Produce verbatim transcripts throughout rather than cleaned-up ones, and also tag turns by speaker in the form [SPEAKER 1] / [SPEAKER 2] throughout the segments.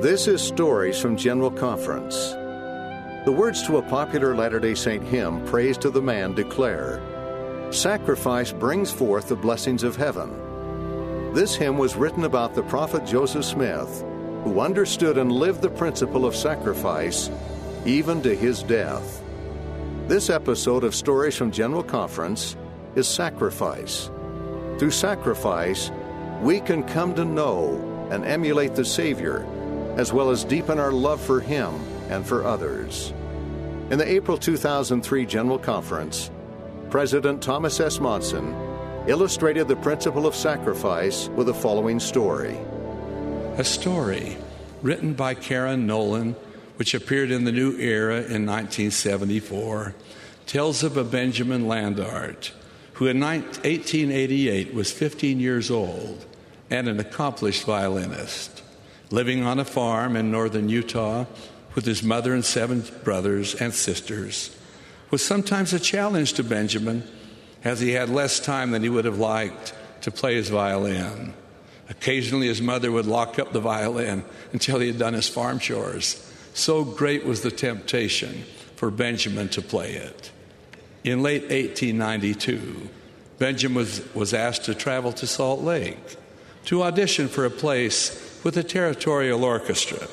[SPEAKER 1] This is Stories from General Conference. The words to a popular Latter-day Saint hymn, Praise to the Man, declare, "Sacrifice brings forth the blessings of heaven." This hymn was written about the prophet Joseph Smith, who understood and lived the principle of sacrifice even to his death. This episode of Stories from General Conference is sacrifice. Through sacrifice, we can come to know and emulate the Savior, as well as deepen our love for Him and for others. In the April two thousand three General Conference, President Thomas S. Monson illustrated the principle of sacrifice with the following story.
[SPEAKER 2] A story written by Karen Nolan, which appeared in the New Era in nineteen seventy-four, tells of a Benjamin Landart, who in eighteen eighty-eight was fifteen years old and an accomplished violinist, living on a farm in northern Utah with his mother and seven brothers and sisters. Was sometimes a challenge to Benjamin, as he had less time than he would have liked to play his violin. Occasionally his mother would lock up the violin until he had done his farm chores. So great was the temptation for Benjamin to play it. In late eighteen ninety-two, Benjamin was, was asked to travel to Salt Lake to audition for a place with a territorial orchestra.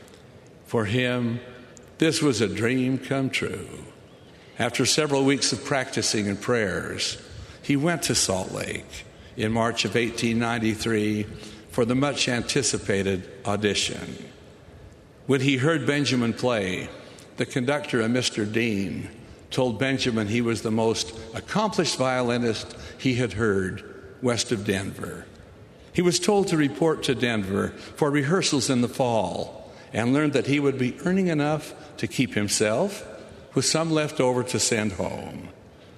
[SPEAKER 2] For him, this was a dream come true. After several weeks of practicing and prayers, he went to Salt Lake in March of eighteen ninety-three for the much anticipated audition. When he heard Benjamin play, the conductor, a Mister Dean, told Benjamin he was the most accomplished violinist he had heard west of Denver. He was told to report to Denver for rehearsals in the fall and learned that he would be earning enough to keep himself, with some left over to send home.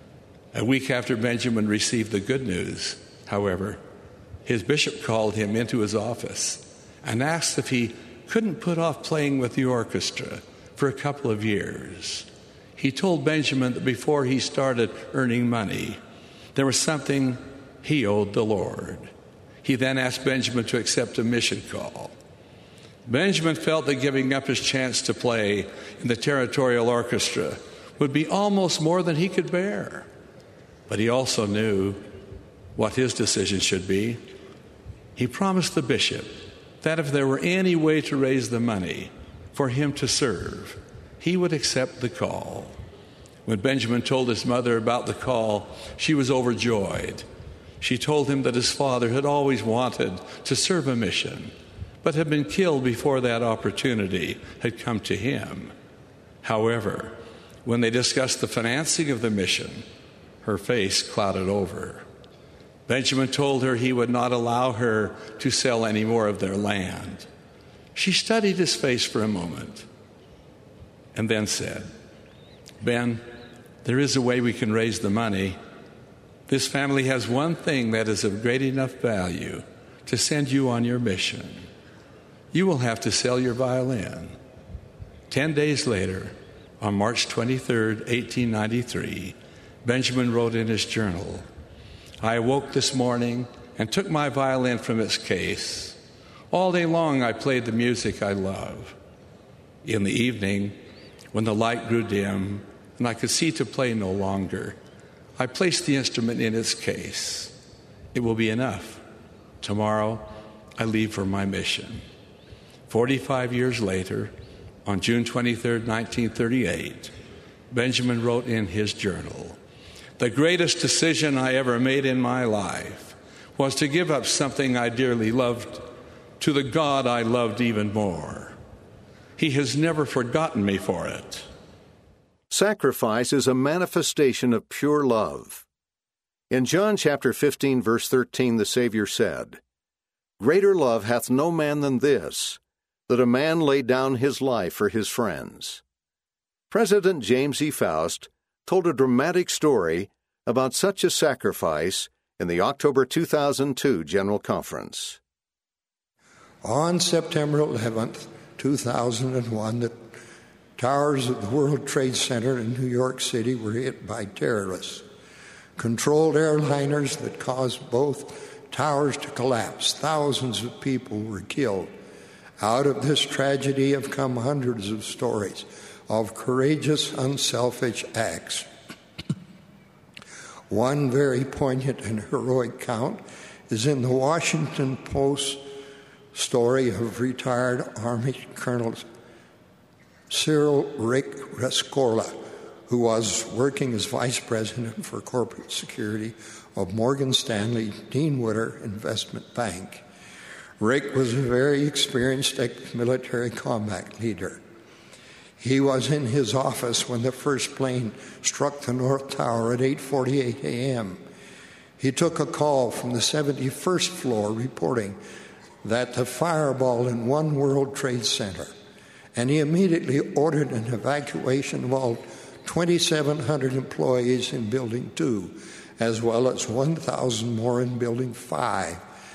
[SPEAKER 2] A week after Benjamin received the good news, however, his bishop called him into his office and asked if he couldn't put off playing with the orchestra for a couple of years. He told Benjamin that before he started earning money, there was something he owed the Lord. He then asked Benjamin to accept a mission call. Benjamin felt that giving up his chance to play in the territorial orchestra would be almost more than he could bear. But he also knew what his decision should be. He promised the bishop that if there were any way to raise the money for him to serve, he would accept the call. When Benjamin told his mother about the call, she was overjoyed. She told him that his father had always wanted to serve a mission, but had been killed before that opportunity had come to him. However, when they discussed the financing of the mission, her face clouded over. Benjamin told her he would not allow her to sell any more of their land. She studied his face for a moment and then said, "Ben, there is a way we can raise the money. This family has one thing that is of great enough value to send you on your mission. You will have to sell your violin." Ten days later, on March twenty-third, eighteen ninety-three, Benjamin wrote in his journal, "I awoke this morning and took my violin from its case. All day long I played the music I love. In the evening, when the light grew dim and I could see to play no longer, I placed the instrument in its case. It will be enough. Tomorrow I leave for my mission." Forty-five years later, on June twenty-third, nineteen thirty-eight, Benjamin wrote in his journal, "The greatest decision I ever made in my life was to give up something I dearly loved to the God I loved even more. He has never forgotten me for it."
[SPEAKER 1] Sacrifice is a manifestation of pure love. In John chapter fifteen, verse thirteen, the Savior said, "Greater love hath no man than this, that a man lay down his life for his friends." President James E. Faust told a dramatic story about such a sacrifice in the October two thousand two General Conference.
[SPEAKER 3] On September eleventh, two thousand one, the towers of the World Trade Center in New York City were hit by terrorists. Controlled airliners that caused both towers to collapse. Thousands of people were killed. Out of this tragedy have come hundreds of stories of courageous, unselfish acts. One very poignant and heroic count is in the Washington Post story of retired Army Colonel Cyril Rick Rescorla, who was working as vice president for corporate security of Morgan Stanley Deanwood Investment Bank. Rick was a very experienced ex-military combat leader. He was in his office when the first plane struck the North Tower at eight forty-eight a.m. He took a call from the seventy-first floor reporting that the fireball in One World Trade Center, and he immediately ordered an evacuation of all twenty-seven hundred employees in Building two, as well as one thousand more in Building five.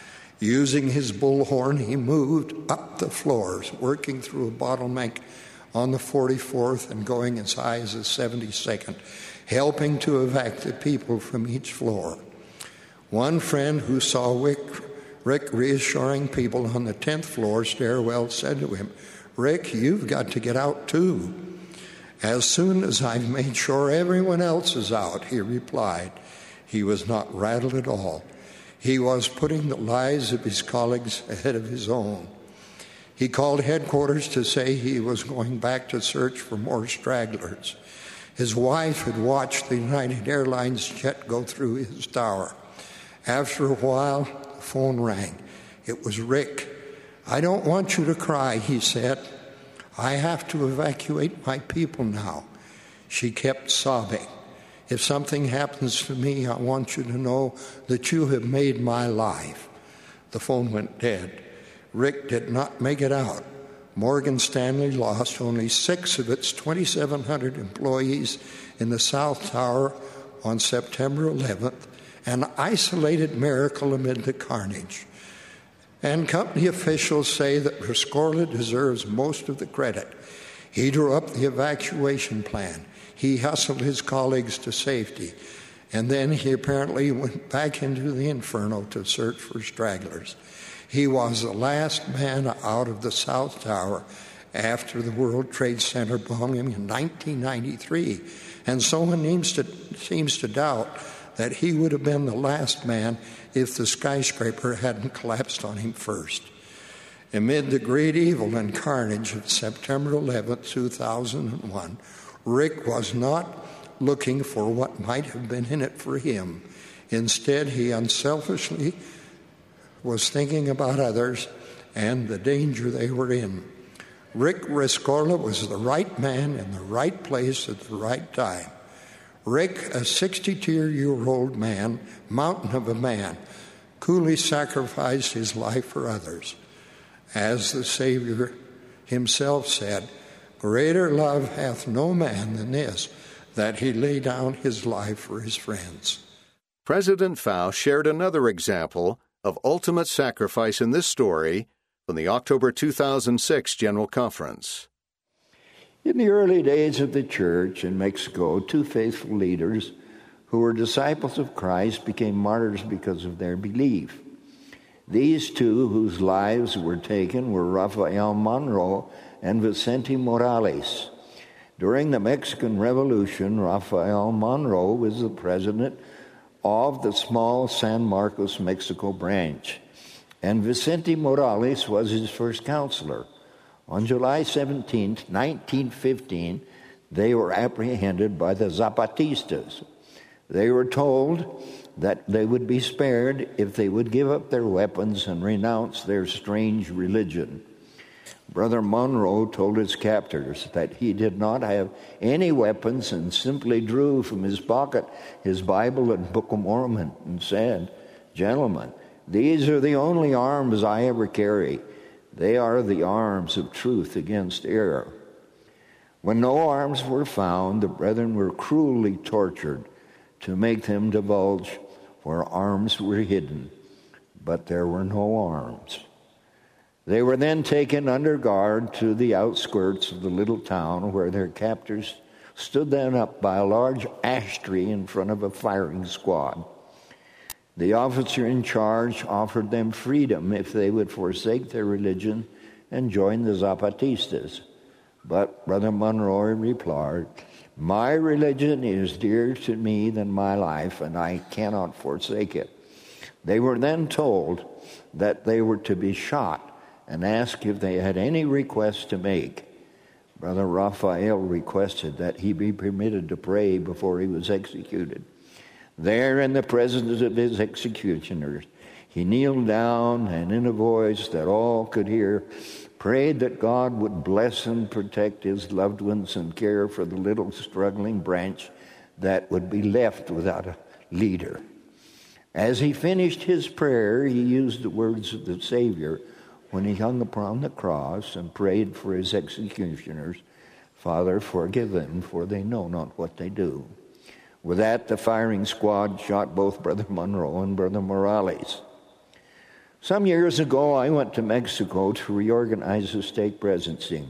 [SPEAKER 3] Using his bullhorn, he moved up the floors, working through a bottleneck on the forty-fourth and going as high as the seventy-second, helping to evacuate people from each floor. One friend who saw Rick, Rick reassuring people on the tenth floor stairwell said to him, "Rick, you've got to get out too." "As soon as I've made sure everyone else is out," he replied. He was not rattled at all. He was putting the lives of his colleagues ahead of his own. He called headquarters to say he was going back to search for more stragglers. His wife had watched the United Airlines jet go through his tower. After a while, the phone rang. It was Rick. "I don't want you to cry," he said. "I have to evacuate my people now." She kept sobbing. "If something happens to me, I want you to know that you have made my life." The phone went dead. Rick did not make it out. Morgan Stanley lost only six of its twenty-seven hundred employees in the South Tower on September eleventh, an isolated miracle amid the carnage. And company officials say that Rescorla deserves most of the credit. He drew up the evacuation plan. He hustled his colleagues to safety. And then he apparently went back into the inferno to search for stragglers. He was the last man out of the South Tower after the World Trade Center bombing in nineteen ninety-three. And someone seems to, seems to doubt that he would have been the last man if the skyscraper hadn't collapsed on him first. Amid the great evil and carnage of September eleventh, two thousand one, Rick was not looking for what might have been in it for him. Instead, he unselfishly was thinking about others and the danger they were in. Rick Rescorla was the right man in the right place at the right time. Rick, a sixty-two-year-old man, mountain of a man, coolly sacrificed his life for others. As the Savior himself said, "Greater love hath no man than this, that he lay down his life for his friends."
[SPEAKER 1] President Faust shared another example of ultimate sacrifice in this story from the October two thousand six General Conference.
[SPEAKER 4] In the early days of the church in Mexico, two faithful leaders who were disciples of Christ became martyrs because of their belief. These two, whose lives were taken, were Rafael Monroe and Vicente Morales. During the Mexican Revolution, Rafael Monroe was the president of the small San Marcos, Mexico branch, and Vicente Morales was his first counselor. On July seventeenth, nineteen fifteen, they were apprehended by the Zapatistas. They were told that they would be spared if they would give up their weapons and renounce their strange religion. Brother Monroe told his captors that he did not have any weapons and simply drew from his pocket his Bible and Book of Mormon and said, "Gentlemen, these are the only arms I ever carry. They are the arms of truth against error." When no arms were found, the brethren were cruelly tortured to make them divulge where arms were hidden, but there were no arms. They were then taken under guard to the outskirts of the little town, where their captors stood them up by a large ash tree in front of a firing squad. The officer in charge offered them freedom if they would forsake their religion and joined the Zapatistas. But Brother Monroy replied, "My religion is dearer to me than my life, and I cannot forsake it." They were then told that they were to be shot and asked if they had any requests to make. Brother Raphael requested that he be permitted to pray before he was executed. There, in the presence of his executioners, he kneeled down and, in a voice that all could hear, prayed that God would bless and protect his loved ones and care for the little struggling branch that would be left without a leader. As he finished his prayer, he used the words of the Savior when he hung upon the cross and prayed for his executioners, "Father, forgive them, for they know not what they do." With that, the firing squad shot both Brother Monroe and Brother Morales. Some years ago, I went to Mexico to reorganize the stake presidency.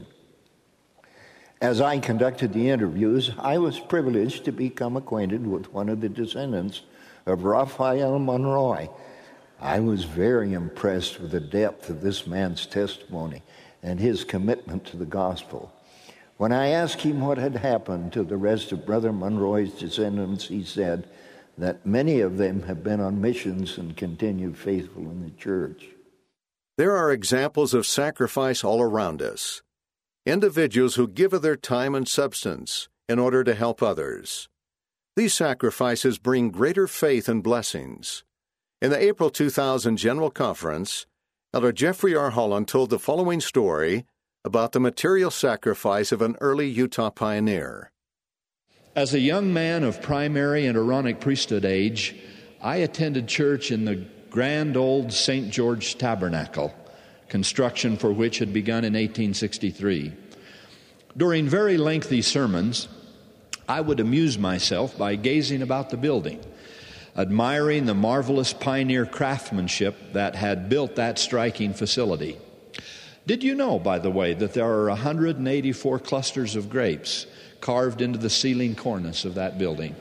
[SPEAKER 4] As I conducted the interviews, I was privileged to become acquainted with one of the descendants of Raphael Monroy. I was very impressed with the depth of this man's testimony and his commitment to the gospel. When I asked him what had happened to the rest of Brother Monroy's descendants, he said that many of them have been on missions and continue faithful in the church.
[SPEAKER 1] There are examples of sacrifice all around us. Individuals who give of their time and substance in order to help others. These sacrifices bring greater faith and blessings. In the April two thousand General Conference, Elder Jeffrey R. Holland told the following story about the material sacrifice of an early Utah pioneer.
[SPEAKER 5] As a young man of primary and Aaronic priesthood age, I attended church in the grand old Saint George Tabernacle, construction for which had begun in eighteen sixty-three. During very lengthy sermons, I would amuse myself by gazing about the building, admiring the marvelous pioneer craftsmanship that had built that striking facility. Did you know, by the way, that there are one hundred eighty-four clusters of grapes carved into the ceiling cornice of that building?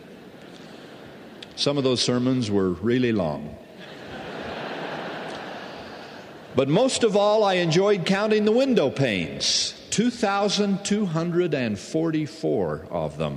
[SPEAKER 5] Some of those sermons were really long. But most of all, I enjoyed counting the window panes, two thousand two hundred forty-four of them,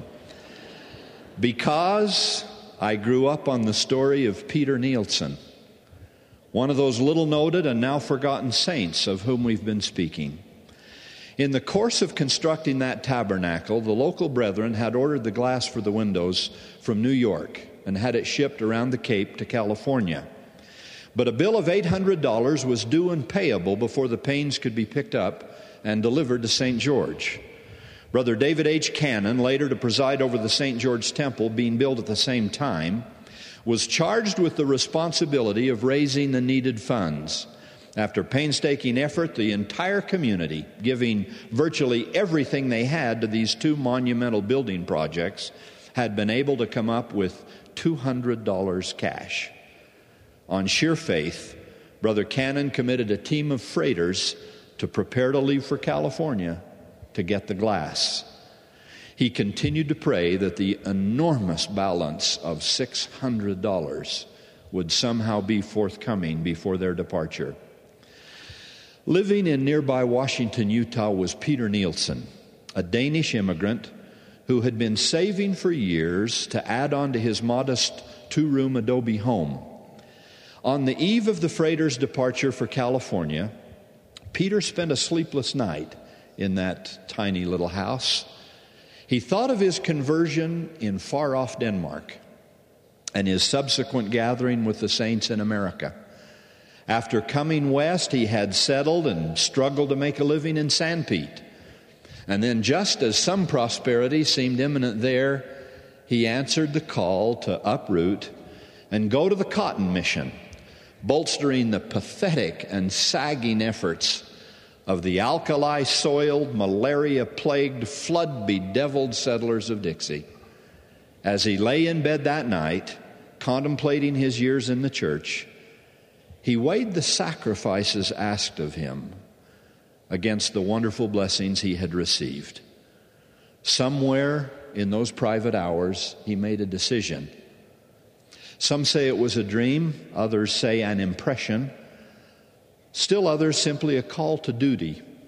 [SPEAKER 5] because I grew up on the story of Peter Nielsen, one of those little noted and now forgotten saints of whom we've been speaking. In the course of constructing that tabernacle, the local brethren had ordered the glass for the windows from New York and had it shipped around the Cape to California. But a bill of eight hundred dollars was due and payable before the panes could be picked up and delivered to Saint George. Brother David H. Cannon, later to preside over the Saint George Temple being built at the same time, was charged with the responsibility of raising the needed funds. After painstaking effort, the entire community, giving virtually everything they had to these two monumental building projects, had been able to come up with two hundred dollars cash. On sheer faith, Brother Cannon committed a team of freighters to prepare to leave for California to get the glass. He continued to pray that the enormous balance of six hundred dollars would somehow be forthcoming before their departure. Living in nearby Washington, Utah, was Peter Nielsen, a Danish immigrant who had been saving for years to add on to his modest two-room adobe home. On the eve of the freighter's departure for California, Peter spent a sleepless night in that tiny little house. He thought of his conversion in far-off Denmark and his subsequent gathering with the saints in America. After coming west, he had settled and struggled to make a living in Sanpete. And then, just as some prosperity seemed imminent there, he answered the call to uproot and go to the Cotton Mission, bolstering the pathetic and sagging efforts of the alkali-soiled, malaria-plagued, flood-bedeviled settlers of Dixie. As he lay in bed that night, contemplating his years in the church, he weighed the sacrifices asked of him against the wonderful blessings he had received. Somewhere in those private hours, he made a decision. Some say it was a dream, others say an impression, still others simply a call to duty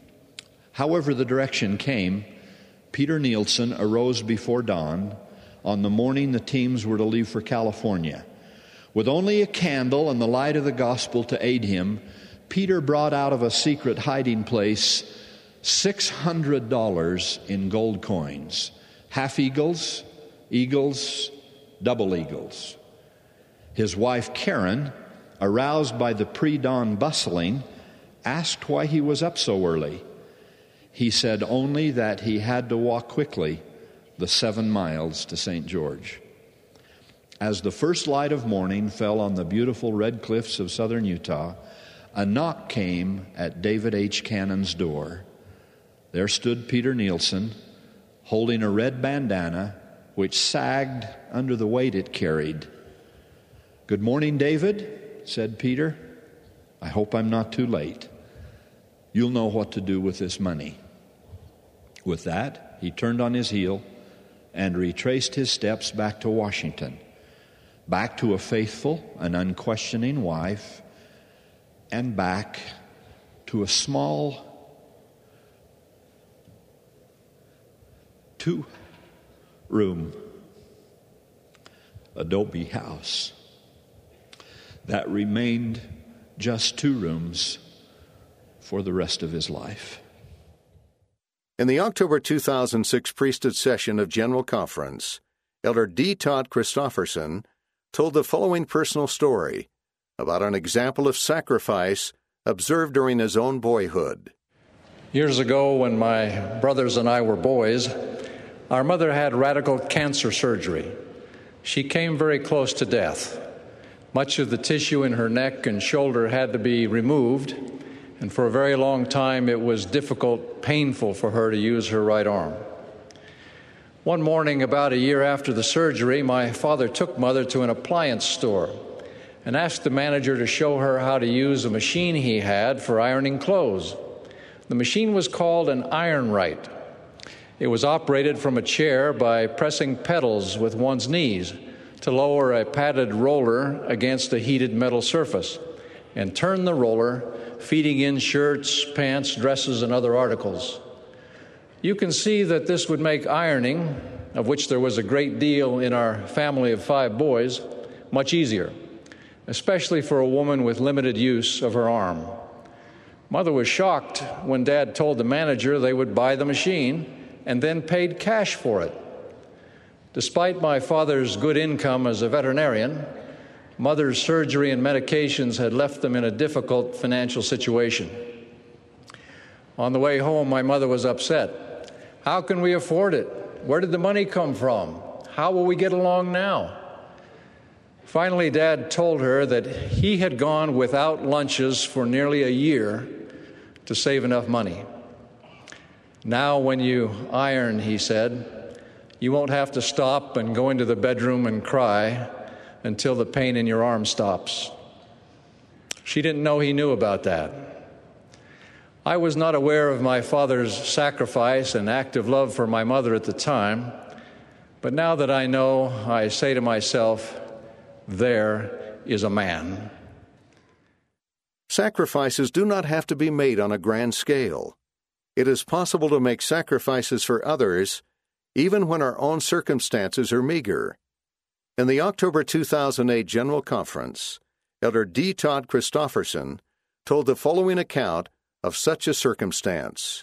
[SPEAKER 5] However the direction came, Peter Nielsen arose before dawn on the morning the teams were to leave for California. With only a candle and the light of the gospel to aid him, Peter brought out of a secret hiding place six hundred dollars in gold coins, half eagles, eagles, double eagles. His wife Karen, aroused by the pre-dawn bustling, asked why he was up so early. He said only that he had to walk quickly the seven miles to Saint George. As the first light of morning fell on the beautiful red cliffs of southern Utah, a knock came at David H. Cannon's door. There stood Peter Nielsen, holding a red bandana which sagged under the weight it carried. "Good morning, David," said Peter. "I hope I'm not too late. You'll know what to do with this money." With that, he turned on his heel and retraced his steps back to Washington, back to a faithful and unquestioning wife, and back to a small two-room adobe house that remained just two rooms for the rest of his life.
[SPEAKER 1] In the October two thousand six priesthood session of General Conference, Elder D. Todd Christofferson told the following personal story about an example of sacrifice observed during his own boyhood.
[SPEAKER 6] Years ago, when my brothers and I were boys, our mother had radical cancer surgery. She came very close to death. Much of the tissue in her neck and shoulder had to be removed, and for a very long time it was difficult, painful for her to use her right arm. One morning, about a year after the surgery, my father took Mother to an appliance store and asked the manager to show her how to use a machine he had for ironing clothes. The machine was called an Iron-Rite. It was operated from a chair by pressing pedals with one's knees to lower a padded roller against a heated metal surface and turn the roller, feeding in shirts, pants, dresses, and other articles. You can see that this would make ironing, of which there was a great deal in our family of five boys, much easier, especially for a woman with limited use of her arm. Mother was shocked when Dad told the manager they would buy the machine and then paid cash for it. Despite my father's good income as a veterinarian, Mother's surgery and medications had left them in a difficult financial situation. On the way home, my mother was upset. How can we afford it? Where did the money come from? How will we get along now? Finally, Dad told her that he had gone without lunches for nearly a year to save enough money. Now, when you iron, he said, you won't have to stop and go into the bedroom and cry until the pain in your arm stops. She didn't know he knew about that. I was not aware of my father's sacrifice and active love for my mother at the time, but now that I know, I say to myself, there is a man.
[SPEAKER 1] Sacrifices do not have to be made on a grand scale. It is possible to make sacrifices for others, even when our own circumstances are meager. In the October two thousand eight General Conference, Elder D. Todd Christofferson told the following account of such a circumstance.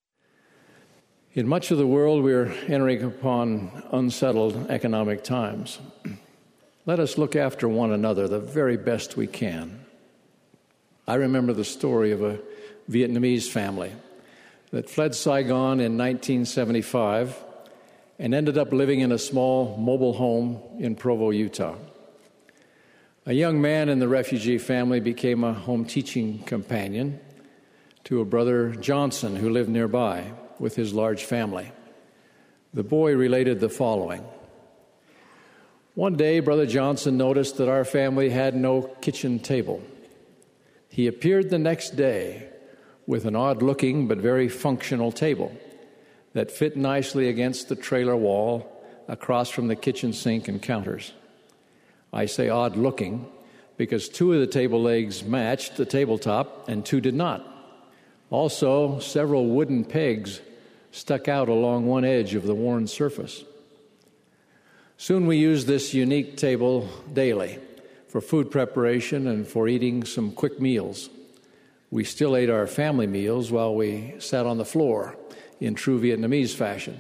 [SPEAKER 6] In much of the world, we are entering upon unsettled economic times. Let us look after one another the very best we can. I remember the story of a Vietnamese family that fled Saigon in nineteen seventy-five and ended up living in a small mobile home in Provo, Utah. A young man in the refugee family became a home teaching companion to a brother Johnson who lived nearby with his large family. The boy related the following. One day, Brother Johnson noticed that our family had no kitchen table. He appeared the next day with an odd-looking but very functional table that fit nicely against the trailer wall across from the kitchen sink and counters. I say odd-looking because two of the table legs matched the tabletop and two did not.
[SPEAKER 7] Also, several wooden pegs stuck out along one edge of the worn surface. Soon we used this unique table daily for food preparation and for eating some quick meals. We still ate our family meals while we sat on the floor in true Vietnamese fashion.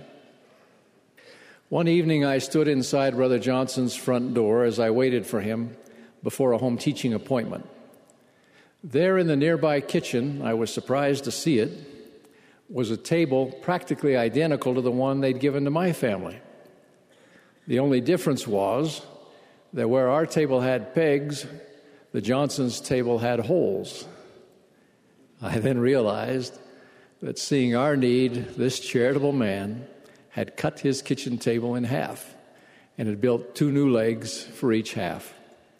[SPEAKER 7] One evening I stood inside Brother Johnson's front door as I waited for him before a home teaching appointment. There in the nearby kitchen, I was surprised to see it, was a table practically identical to the one they'd given to my family. The only difference was that where our table had pegs, the Johnsons' table had holes. I then realized that seeing our need, this charitable man had cut his kitchen table in half and had built two new legs for each half.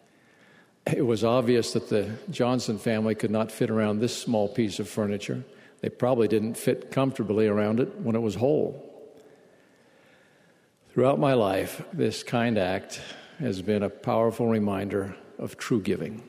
[SPEAKER 7] It was obvious that the Johnson family could not fit around this small piece of furniture. They probably didn't fit comfortably around it when it was whole. Throughout my life, this kind act has been a powerful reminder of true giving.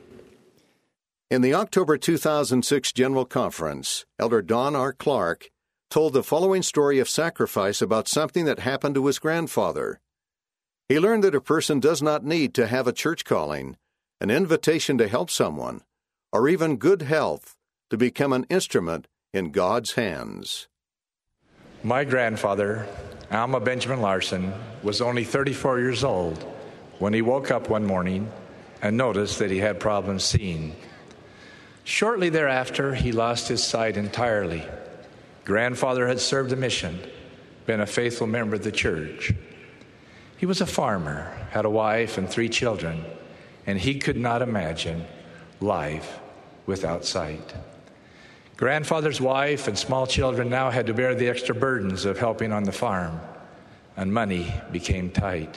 [SPEAKER 1] In the October two thousand six General Conference, Elder Don R. Clark told the following story of sacrifice about something that happened to his grandfather. He learned that a person does not need to have a church calling, an invitation to help someone, or even good health to become an instrument in God's hands.
[SPEAKER 8] My grandfather, Alma Benjamin Larson, was only thirty-four years old when he woke up one morning and noticed that he had problems seeing. Shortly thereafter, he lost his sight entirely. Grandfather had served a mission, been a faithful member of the church. He was a farmer, had a wife and three children, and he could not imagine life without sight. Grandfather's wife and small children now had to bear the extra burdens of helping on the farm, and money became tight.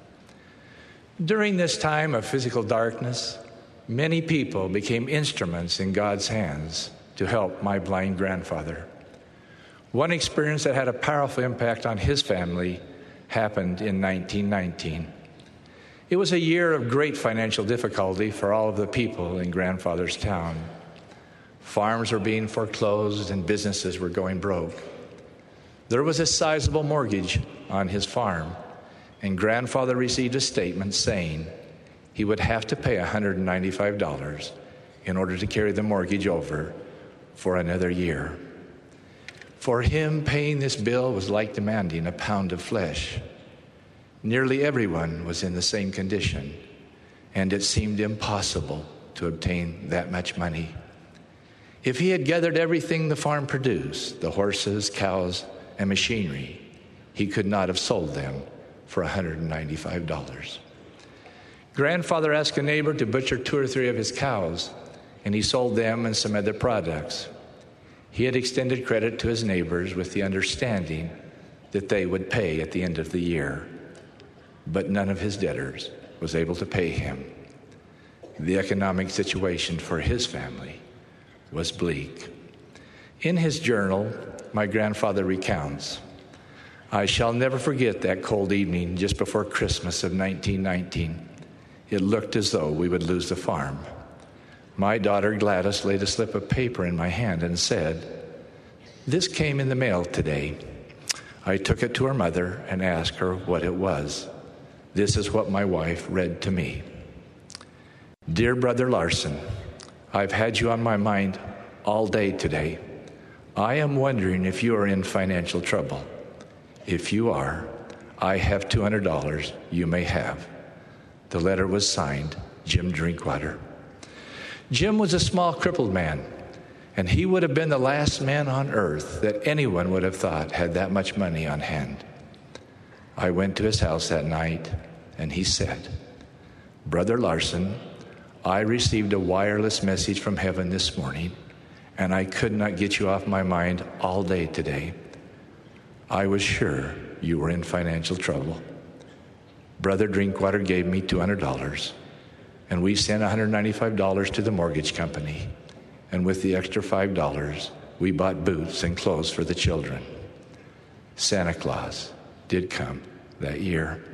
[SPEAKER 8] During this time of physical darkness, many people became instruments in God's hands to help my blind grandfather. One experience that had a powerful impact on his family happened in nineteen nineteen. It was a year of great financial difficulty for all of the people in grandfather's town. Farms were being foreclosed and businesses were going broke. There was a sizable mortgage on his farm, and grandfather received a statement saying he would have to pay one hundred ninety-five dollars in order to carry the mortgage over for another year. For him, paying this bill was like demanding a pound of flesh. Nearly everyone was in the same condition, and it seemed impossible to obtain that much money. If he had gathered everything the farm produced, the horses, cows, and machinery, he could not have sold them for one hundred ninety-five dollars. Grandfather asked a neighbor to butcher two or three of his cows, and he sold them and some other products. He had extended credit to his neighbors with the understanding that they would pay at the end of the year, but none of his debtors was able to pay him. The economic situation for his family was bleak. In his journal, my grandfather recounts, "I shall never forget that cold evening just before Christmas of nineteen nineteen. It looked as though we would lose the farm. My daughter Gladys laid a slip of paper in my hand and said, 'This came in the mail today.' I took it to her mother and asked her what it was. This is what my wife read to me. 'Dear Brother Larson, I've had you on my mind all day today. I am wondering if you are in financial trouble. If you are, I have two hundred dollars you may have.' The letter was signed, Jim Drinkwater. Jim was a small, crippled man, and he would have been the last man on earth that anyone would have thought had that much money on hand. I went to his house that night, and he said, 'Brother Larson, I received a wireless message from heaven this morning, and I could not get you off my mind all day today. I was sure you were in financial trouble. Brother Drinkwater gave me two hundred dollars, and we sent one hundred ninety-five dollars to the mortgage company, and with the extra five dollars, we bought boots and clothes for the children. Santa Claus did come that year.'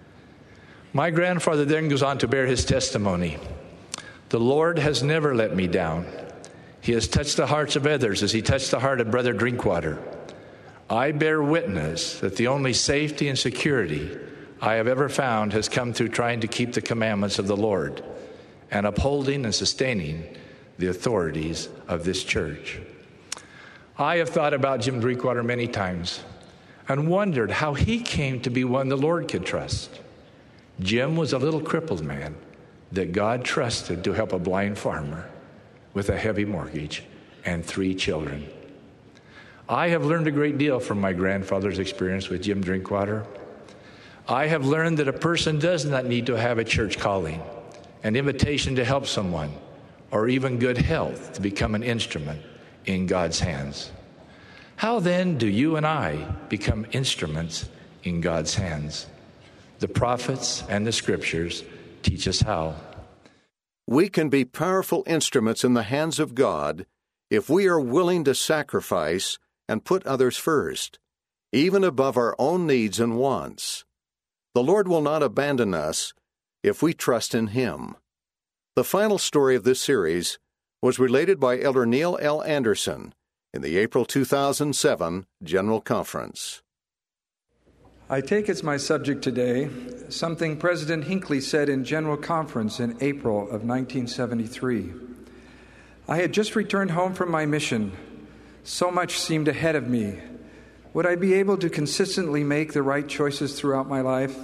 [SPEAKER 8] My grandfather then goes on to bear his testimony. 'The Lord has never let me down. He has touched the hearts of others as he touched the heart of Brother Drinkwater. I bear witness that the only safety and security I have ever found has come through trying to keep the commandments of the Lord and upholding and sustaining the authorities of this church. I have thought about Jim Drinkwater many times and wondered how he came to be one the Lord could trust. Jim was a little crippled man that God trusted to help a blind farmer with a heavy mortgage and three children. I have learned a great deal from my grandfather's experience with Jim Drinkwater. I have learned that a person does not need to have a church calling, an invitation to help someone, or even good health to become an instrument in God's hands. How then do you and I become instruments in God's hands? The prophets and the scriptures teach us how.
[SPEAKER 1] We can be powerful instruments in the hands of God if we are willing to sacrifice and put others first, even above our own needs and wants. The Lord will not abandon us if we trust in Him. The final story of this series was related by Elder Neil L. Anderson in the April two thousand seven General Conference.
[SPEAKER 9] I take as my subject today something President Hinckley said in General Conference in April of nineteen seventy-three. I had just returned home from my mission. So much seemed ahead of me. Would I be able to consistently make the right choices throughout my life?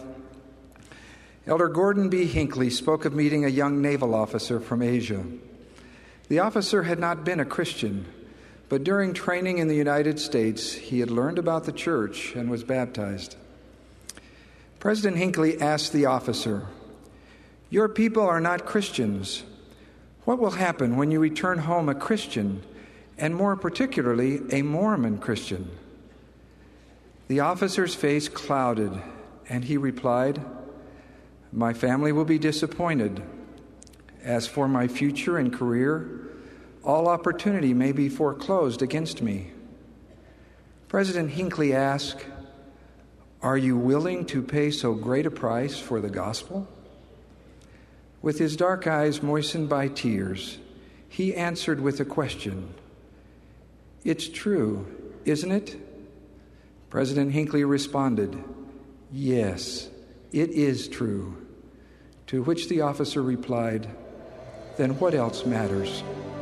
[SPEAKER 9] Elder Gordon B. Hinckley spoke of meeting a young naval officer from Asia. The officer had not been a Christian, but during training in the United States, he had learned about the church and was baptized. President Hinckley asked the officer, "Your people are not Christians. What will happen when you return home a Christian, and more particularly, a Mormon Christian?" The officer's face clouded, and he replied, "My family will be disappointed. As for my future and career, all opportunity may be foreclosed against me." President Hinckley asked, "Are you willing to pay so great a price for the gospel?" With his dark eyes moistened by tears, he answered with a question, "It's true, isn't it?" President Hinckley responded, "Yes, it is true." To which the officer replied, "Then what else matters?"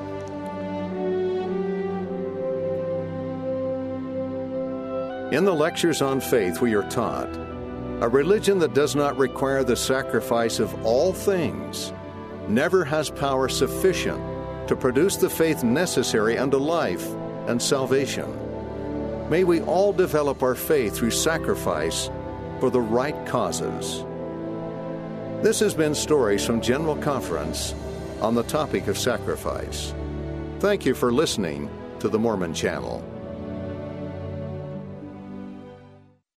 [SPEAKER 1] In the lectures on faith, we are taught a religion that does not require the sacrifice of all things never has power sufficient to produce the faith necessary unto life and salvation. May we all develop our faith through sacrifice for the right causes. This has been Stories from General Conference on the topic of sacrifice. Thank you for listening to the Mormon Channel.